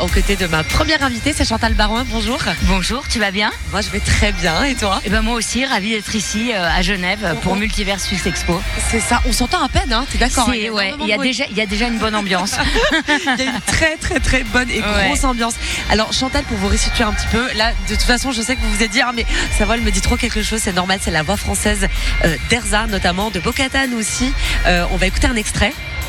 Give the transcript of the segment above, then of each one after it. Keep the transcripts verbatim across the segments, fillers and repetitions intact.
aux côtés de ma première invitée, c'est Chantal Barouin. Bonjour. Bonjour, tu vas bien? Moi, je vais très bien. Et toi? Eh ben moi aussi, ravie d'être ici euh, à Genève pour oh. Multivers Suisse Expo. C'est ça. On s'entend à peine, hein? T'es d'accord? C'est, ouais, il y a déjà, il y a déjà une bonne ambiance. Il y a une très très très bonne et Ouais. grosse ambiance. Alors Chantal, pour vous resituer un petit peu, là, de toute façon, je sais que vous vous êtes dit, ah mais ça va, elle me dit trop quelque chose. C'est normal, c'est la voix française euh, d'Erza, notamment de Bo-Katan aussi. Euh, on va écouter un extrait.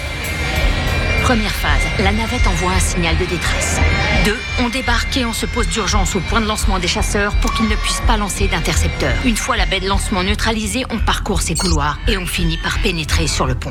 Première phase, la navette envoie un signal de détresse. Deux, on débarque et on se pose d'urgence au point de lancement des chasseurs pour qu'ils ne puissent pas lancer d'intercepteurs. Une fois la baie de lancement neutralisée, on parcourt ces couloirs et on finit par pénétrer sur le pont.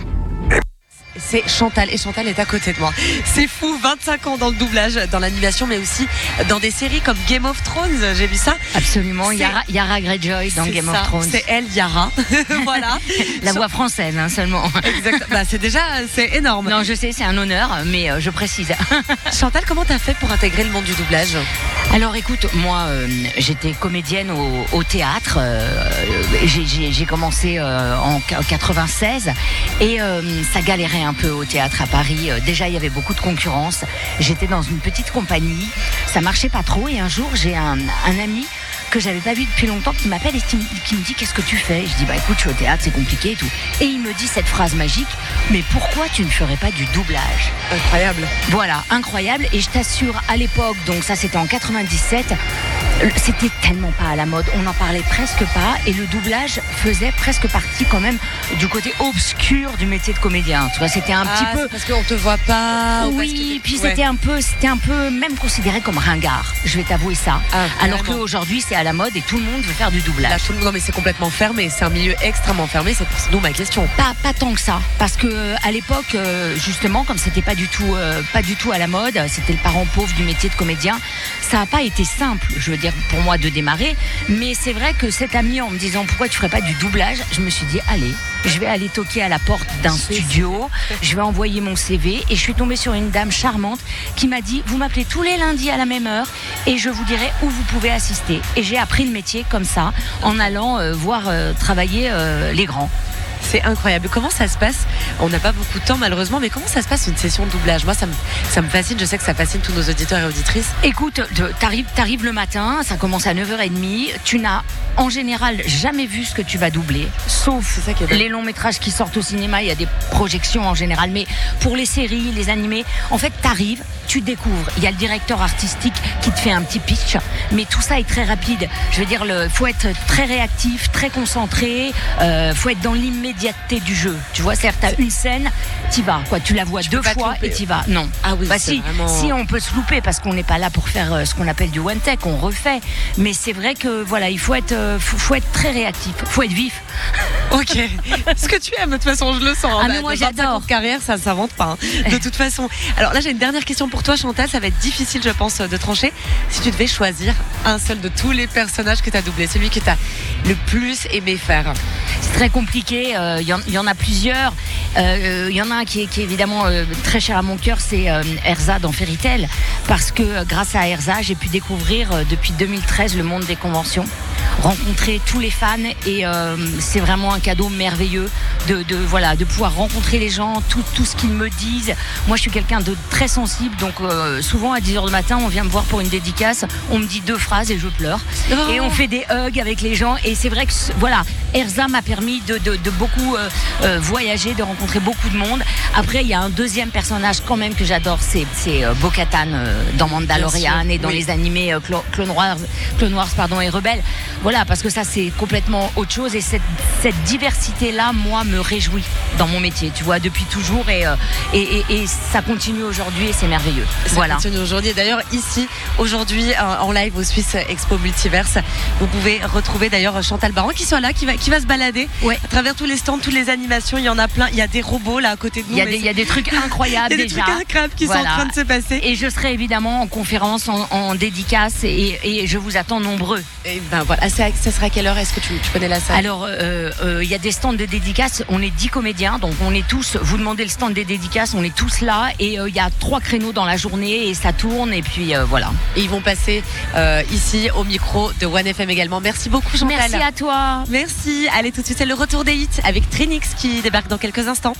C'est Chantal et Chantal est à côté de moi. C'est fou, vingt-cinq ans dans le doublage, dans l'animation, mais aussi dans des séries comme Game of Thrones. J'ai vu ça. Absolument, C'est- Yara, Yara Greyjoy dans C'est Game ça, of Thrones. C'est elle, Yara. Voilà. La voix française hein, seulement. Exact. Bah, c'est déjà, c'est énorme. Non, je sais, c'est un honneur, mais euh, je précise. Chantal, comment t'as fait pour intégrer le monde du doublage? Alors écoute, moi euh, j'étais comédienne au, au théâtre, euh, j'ai, j'ai, j'ai commencé euh, en quatre-vingt-seize et euh, ça galérait un peu au théâtre à Paris. Euh, déjà il y avait beaucoup de concurrence, j'étais dans une petite compagnie, ça marchait pas trop et un jour j'ai un, un ami que j'avais pas vu depuis longtemps qui m'appelle et qui, qui me dit qu'est-ce que tu fais? Je dis bah écoute je suis au théâtre, c'est compliqué et tout. Et il me dit cette phrase magique, mais pourquoi tu ne ferais pas du doublage? Incroyable. Voilà, incroyable. Et je t'assure, à l'époque, donc ça c'était en quatre-vingt-dix-sept, c'était tellement pas à la mode, on n'en parlait presque pas, et le doublage faisait presque partie quand même du côté obscur du métier de comédien. Tu vois, c'était un Ah, petit c'est peu. parce qu'on te voit pas. ou parce que Oui, t'es- puis ouais. c'était un peu, c'était un peu même considéré comme ringard. Je vais t'avouer ça. Ah, Alors vraiment. qu'aujourd'hui c'est à la mode et tout le monde veut faire du Là, doublage. tout le monde- non mais c'est complètement fermé, c'est un milieu extrêmement fermé, c'est pour nous ma question. Pas, pas tant que ça, parce que euh, à l'époque, euh, justement, comme c'était pas du tout, euh, pas du tout à la mode, c'était le parent pauvre du métier de comédien. Ça n'a pas été simple, je veux dire, pour moi de démarrer. Mais c'est vrai que cet ami, en me disant pourquoi tu ferais pas du doublage, je me suis dit allez, je vais aller toquer à la porte d'un studio, je vais envoyer mon C V et je suis tombée sur une dame charmante qui m'a dit vous m'appelez tous les lundis à la même heure et je vous dirai où vous pouvez assister. Et j'ai appris le métier comme ça, en allant euh, voir euh, travailler euh, les grands. C'est incroyable. Comment ça se passe? On n'a pas beaucoup de temps malheureusement, mais comment ça se passe une session de doublage? Moi ça me, ça me fascine, je sais que ça fascine tous nos auditeurs et auditrices. Écoute, de- t'arrives, t'arrives le matin, ça commence à neuf heures trente, tu n'as en général jamais vu ce que tu vas doubler, sauf C'est ça qui est dingue. les longs métrages qui sortent au cinéma, il y a des projections en général, mais pour les séries, les animés, en fait t'arrives, tu découvres, il y a le directeur artistique qui te fait un petit pitch, mais tout ça est très rapide, je veux dire, il faut être très réactif, très concentré, euh, faut être dans l'immédiateté du jeu, tu vois, c'est-à-dire t'as une scène, t'y vas, quoi, tu la vois Tu deux peux pas te fois louper. et t'y vas, non. Ah oui, Bah c'est si, vraiment- si on peut se louper parce qu'on n'est pas là pour faire euh, ce qu'on appelle du one take, on refait. Mais c'est vrai que voilà, il faut être, euh, faut, faut être très réactif, faut être vif. Ok. Ce que tu aimes, de toute façon, je le sens. Ah, hein. mais moi, De vingt-cinq j'adore. ans de carrière, ça ne s'invente pas. hein. De toute façon. Alors là, j'ai une dernière question pour toi, Chantal. Ça va être difficile, je pense, de trancher. Si tu devais choisir un seul de tous les personnages que tu as doublés, celui que tu as le plus aimé faire. C'est très compliqué. Il euh, y, en- y en a plusieurs. Il euh, y en a un qui est, qui est évidemment euh, très cher à mon cœur, c'est euh, Erza dans Fairy Tail, parce que euh, grâce à Erza, j'ai pu découvrir euh, depuis deux mille treize le monde des conventions, rencontrer tous les fans et euh, c'est vraiment un cadeau merveilleux de, de voilà de pouvoir rencontrer les gens, tout, tout ce qu'ils me disent. Moi, je suis quelqu'un de très sensible, donc euh, souvent à dix heures du matin, on vient me voir pour une dédicace, on me dit deux phrases et je pleure. Oh. Et on fait des hugs avec les gens et c'est vrai que ce- voilà, Erza m'a permis de, de, de beaucoup euh, euh, voyager, de rencontrer beaucoup de monde. Après, il y a un deuxième personnage quand même que j'adore, c'est, c'est euh, Bo-Katan euh, dans Mandalorian Bien sûr, et dans oui. les animés euh, Clo- Clone Wars, Clone Wars pardon, et Rebelle. Voilà, parce que ça c'est complètement autre chose et cette, cette diversité-là, moi, me réjouit dans mon métier, tu vois, depuis toujours et, euh, et, et, et ça continue aujourd'hui et c'est merveilleux. Ça Voilà. continue aujourd'hui. Et d'ailleurs, ici, aujourd'hui, en en live au Suisse Expo Multiverse, vous pouvez retrouver d'ailleurs Chantal Barouin qui soit là, qui va, qui va se balader Ouais. à travers tous les stands, toutes les animations. Il y en a plein. Il y a des robots là à côté de nous. Il y a mais des, il y a des trucs incroyables il y a des déjà. trucs incroyables qui Voilà. sont en train de se passer. Et je serai évidemment en conférence, en, en dédicace et, et je vous attends nombreux. Et ben voilà, c'est à- ça sera à quelle heure? Est-ce que tu, tu connais la salle? Alors, euh, euh, il y a des stands de dédicaces, on est dix comédiens, donc on est tous, vous demandez le stand des dédicaces, on est tous là et euh, il y a trois créneaux dans la journée et ça tourne et puis euh, voilà. Et ils vont passer euh, ici au micro de One F M également. Merci beaucoup Chantal. Merci à toi. Merci. Allez, tout de suite, c'est le retour des hits avec Trinix qui débarque dans quelques instants.